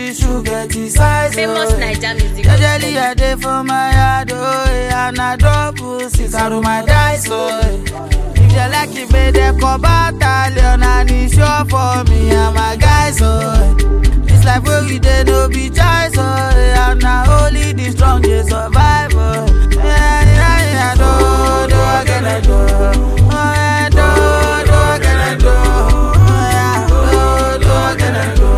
every shoe get his size. Famous Naija music. Usually I dey for my yard, and I double six out of my dice, If you like it, baby, come battalion, and it's sure for me and my guys, It's like where we dey no be choice, and now only the strongest survive, Yeah, do again, I do. Do again, I do. Do again, I do.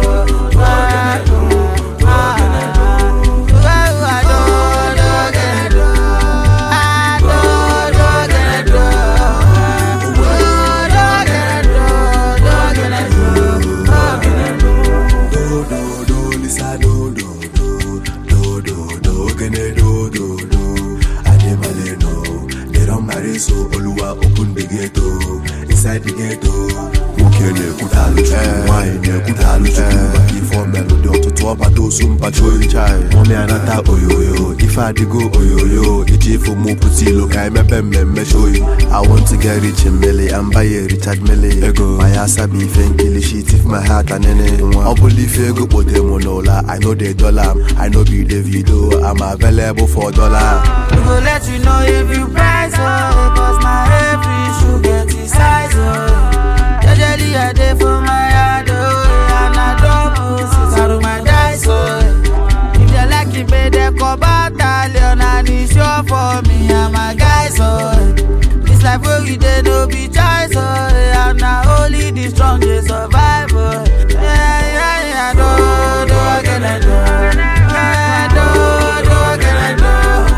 So Oluwa open the ghetto, inside the ghetto. Ukene kutalu chuku, wine kutalu chuku. Baki for melody, ototo abato sumpa joy chai. Mommy anata oyoyo, if I go oyoyo. Iji for mo puti loka me show you. I want to get rich in Millie and buy a Richard Millie. Ego, my ass I be kill shit if my heart and any. I believe you go put them on dollar. I know the dollar, I know be the video. I'm available for dollar. We go let you know if you price, cause now every shoe get his size, Usually I dey for my yard, and I double six out of my dice, If you like it, baby, come battalion, and it's sure for me and my guys, It's like where we dey no be choice, and now only the strongest survive, Yeah, do again, I do. Do again, I do.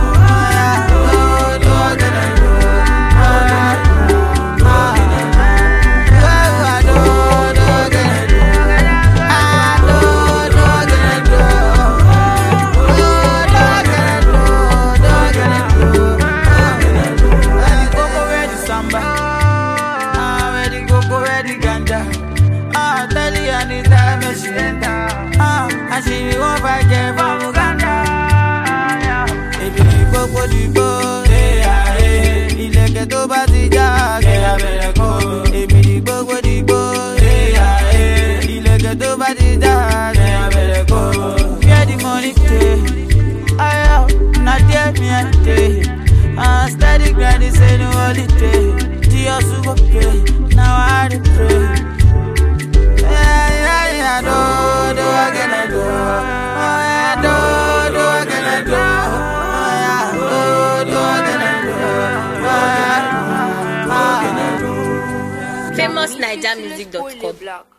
And she be one fight get from Uganda. Ebi gbogbo digbo, ilẹ̀kẹ̀ tó bá ti já, kẹ̀yà bẹ̀rẹ̀ kó. Ebi gbogbo digbo, ilẹ̀kẹ̀ tó bá ti já, kẹ̀yà bẹ̀rẹ̀ kó. Where the money dey? Na there me I dey. Steady grinding, say no holiday. The hustle go pay, now I dey pray. Do again, I do. Do again, I do. Do again, I do. FamousNaijamusic.com.